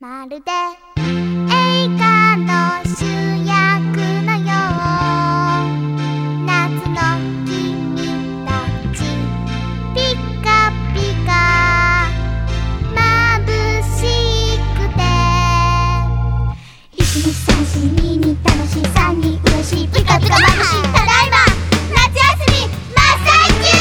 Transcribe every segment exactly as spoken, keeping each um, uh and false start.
まるで映画の主役のよう、夏の君たちピカピカ眩しくて、いちにさんしにに楽しいさんに嬉しいピカピカ眩しい、ただいま夏休み真っ最中。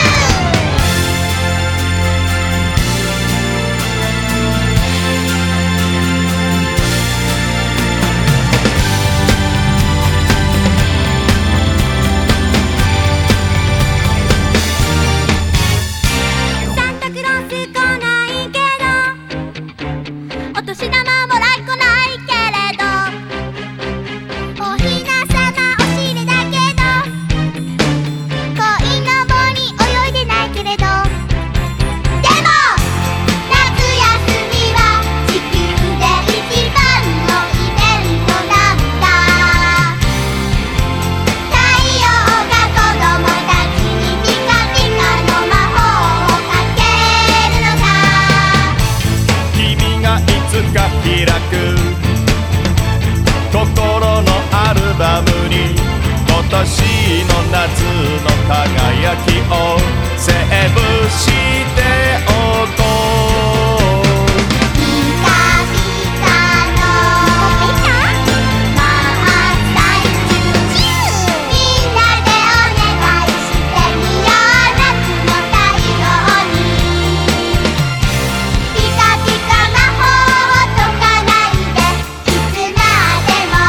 お年玉もらいこないけれど、おひなさまおしれだけど、鯉のぼに泳いでないけれど、でも夏休みは地球で一番のイベントなんだ。太陽が子供たちにピカピカの魔法をかけるのさ。 君がいつか開く心のアルバムに、今年の夏の輝きをセーブしておこう。 ピカピカの真っ最中、みんなでお願いしてみよう、夏の太陽に。ピカピカ魔法を解かないでいつまでも。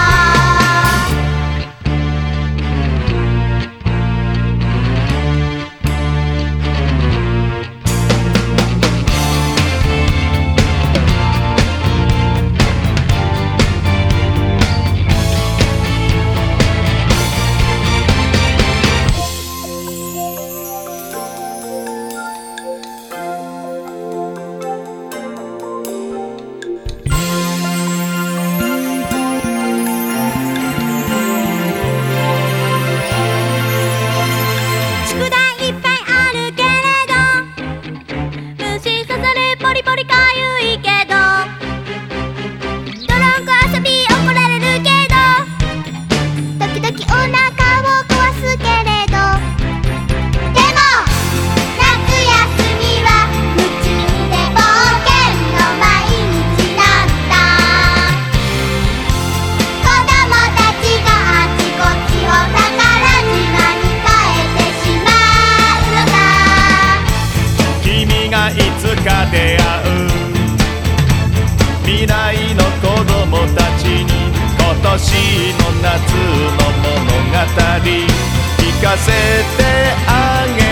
宿題いっぱいあるけれど、虫刺されポリポリかゆいけど、泥んこ遊び怒られるけど、時々お腹を壊すけれど、でも夏休みは夢中で冒険の毎日なんだ。子供たちがあちこちを宝島に変えてしまうのさ。 君がいつか出会う未来の子供たちに、今年の夏の物語聞かせてあげる。